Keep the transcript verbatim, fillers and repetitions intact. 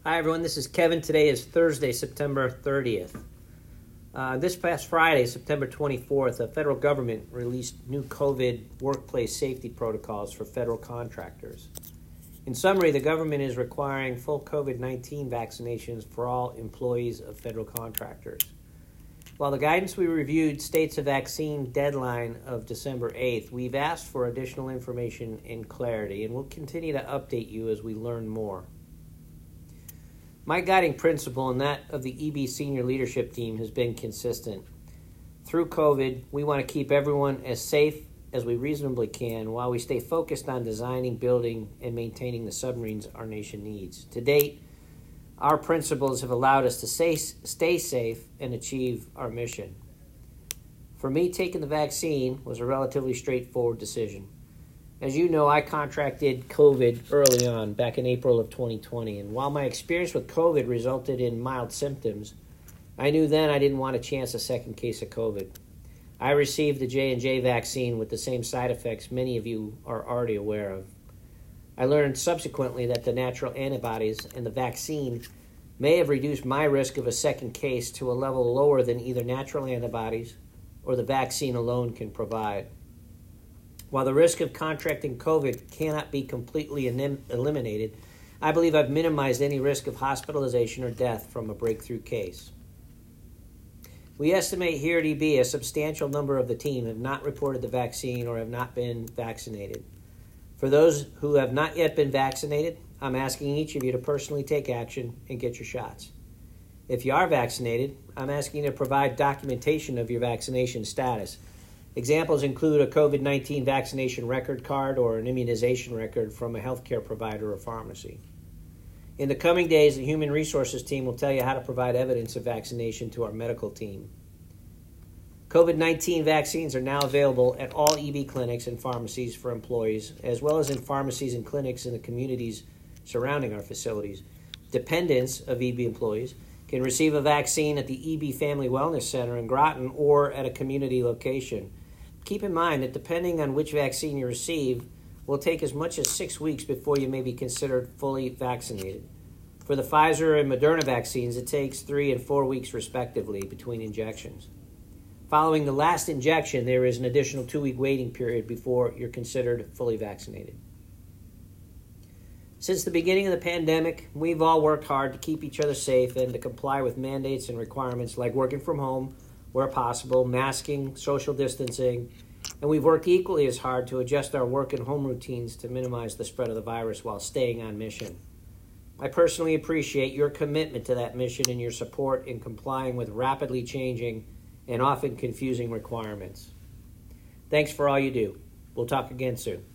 Hi, everyone. This is Kevin. Today is Thursday, September thirtieth. Uh, this past Friday, September twenty-fourth, the federal government released new COVID workplace safety protocols for federal contractors. In summary, the government is requiring full COVID nineteen vaccinations for all employees of federal contractors. While the guidance we reviewed states a vaccine deadline of December eighth, we've asked for additional information and clarity, and we'll continue to update you as we learn more. My guiding principle and that of the E B senior leadership team has been consistent. Through COVID, we want to keep everyone as safe as we reasonably can while we stay focused on designing, building, and maintaining the submarines our nation needs. To date, our principles have allowed us to stay, stay safe and achieve our mission. For me, taking the vaccine was a relatively straightforward decision. As you know, I contracted COVID early on, back in April of twenty twenty, and while my experience with COVID resulted in mild symptoms, I knew then I didn't want to chance a second case of COVID. I received the J and J vaccine with the same side effects many of you are already aware of. I learned subsequently that the natural antibodies and the vaccine may have reduced my risk of a second case to a level lower than either natural antibodies or the vaccine alone can provide. While the risk of contracting COVID cannot be completely elim- eliminated, I believe I've minimized any risk of hospitalization or death from a breakthrough case. We estimate here at E B a substantial number of the team have not reported the vaccine or have not been vaccinated. For those who have not yet been vaccinated, I'm asking each of you to personally take action and get your shots. If you are vaccinated, I'm asking you to provide documentation of your vaccination status. Examples include a COVID nineteen vaccination record card or an immunization record from a healthcare provider or pharmacy. In the coming days, the Human Resources team will tell you how to provide evidence of vaccination to our medical team. COVID nineteen vaccines are now available at all E B clinics and pharmacies for employees, as well as in pharmacies and clinics in the communities surrounding our facilities. Dependents of E B employees can receive a vaccine at the E B Family Wellness Center in Groton or at a community location. Keep in mind that depending on which vaccine you receive, will take as much as six weeks before you may be considered fully vaccinated. For the Pfizer and Moderna vaccines, it takes three and four weeks respectively between injections. Following the last injection, there is an additional two-week waiting period before you're considered fully vaccinated. Since the beginning of the pandemic, we've all worked hard to keep each other safe and to comply with mandates and requirements like working from home where possible, masking, social distancing, and we've worked equally as hard to adjust our work and home routines to minimize the spread of the virus while staying on mission. I personally appreciate your commitment to that mission and your support in complying with rapidly changing and often confusing requirements. Thanks for all you do. We'll talk again soon.